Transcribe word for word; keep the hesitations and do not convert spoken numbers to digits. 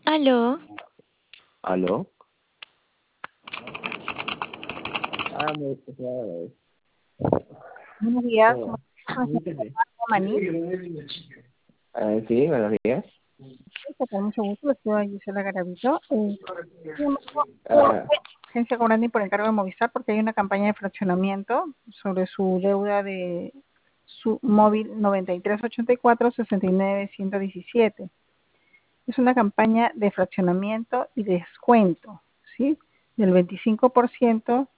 Aló. ¿Aló? Ah, muy claro. Buenos días, Oh, ¿cómo estás? permíteme. Maní. Ah, sí, buenos días. Con mucho gusto, soy Gisela Garavito. Eh, Ah, agencia cobrando por encargo de Movistar porque hay una campaña de fraccionamiento sobre su deuda de su móvil noventa y tres ochenta y cuatro sesenta y nueve ciento diecisiete. Es una campaña de fraccionamiento y descuento, ¿sí? Del veinticinco por ciento